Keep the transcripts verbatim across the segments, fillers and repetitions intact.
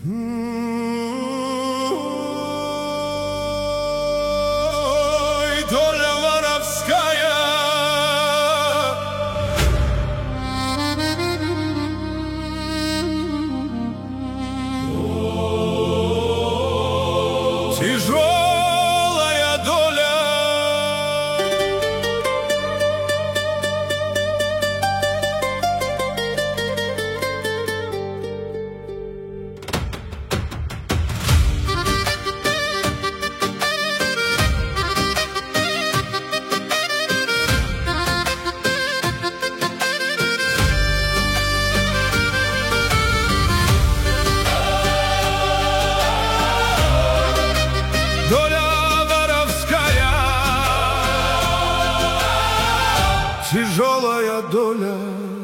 Ой, доля воровская. Тяжелая доля. Доля воровская, тяжелая доля.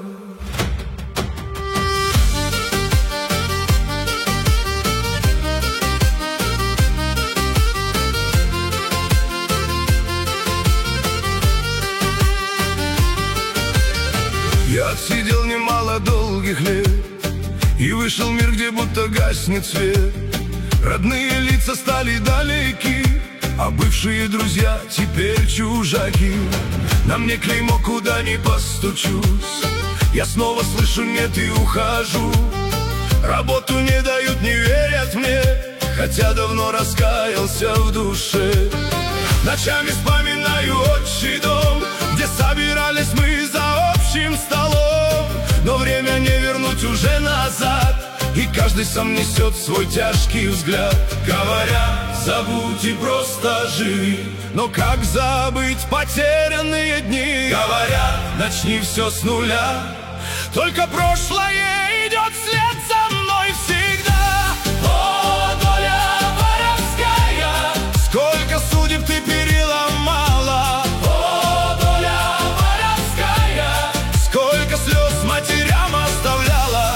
Я отсидел немало долгих лет и вышел в мир, где будто гаснет свет. Родные лица стали далеки, а бывшие друзья теперь чужаки. На мне клеймо, куда ни постучусь. Я снова слышу нет и ухожу. Работу не дают, не верят мне, хотя давно раскаялся в душе. Ночами вспоминаю отчий дом, где собирались мы за общим столом. Но время не вернуть уже назад, и каждый сам несет свой тяжкий взгляд. Говорят, забудь и просто живи, но как забыть потерянные дни? Говорят, начни все с нуля, только прошлое идет вслед за мной всегда. О, доля воровская, сколько судеб ты переломала. О, доля воровская, сколько слез матерям оставляла.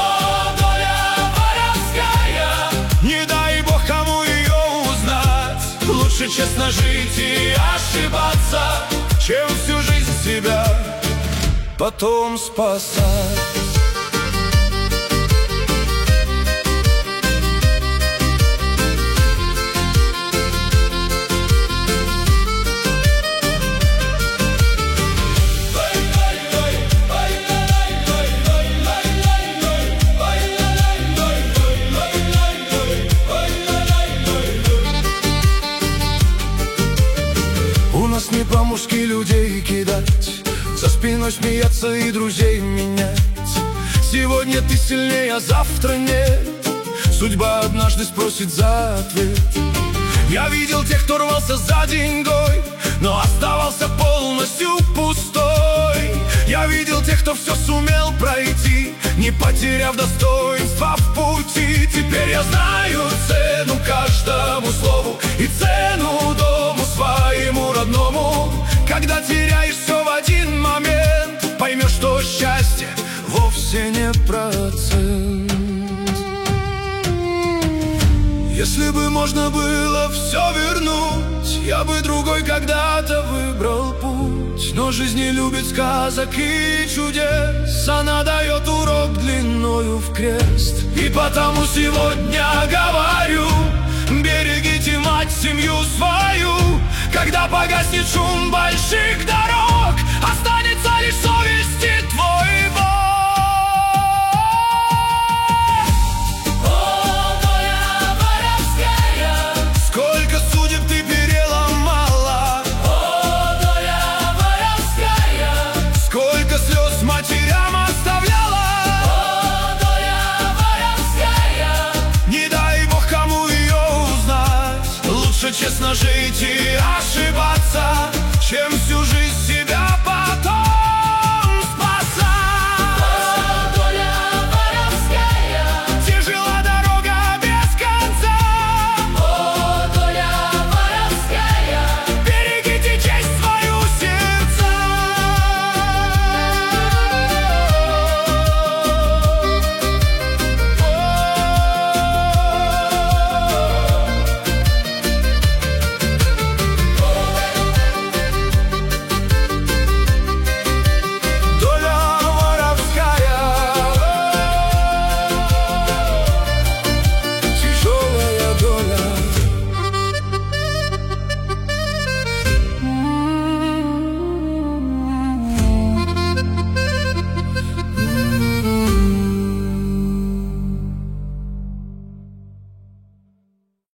Лучше честно жить и ошибаться, чем всю жизнь себя потом спасать. Не по-мужски людей кидать, за спиной смеяться и друзей менять. Сегодня ты сильнее, а завтра нет. Судьба однажды спросит за ответ. Я видел тех, кто рвался за деньгой, но оставался полностью пустой. Я видел тех, кто все сумел пройти, не потеряв достоинства в пути. Теперь я знаю цену каждому слову и цену дому своему родному. Когда теряешь все в один момент, поймешь, что счастье вовсе не процент. Если бы можно было все вернуть, я бы другой когда-то выбрал путь. Но жизнь не любит сказок и чудес, она дает урок длиною в крест. И потому сегодня говорю, берегите мать, семью свою. Когда погаснет шум больших дорог, останется лишь совесть и твоя.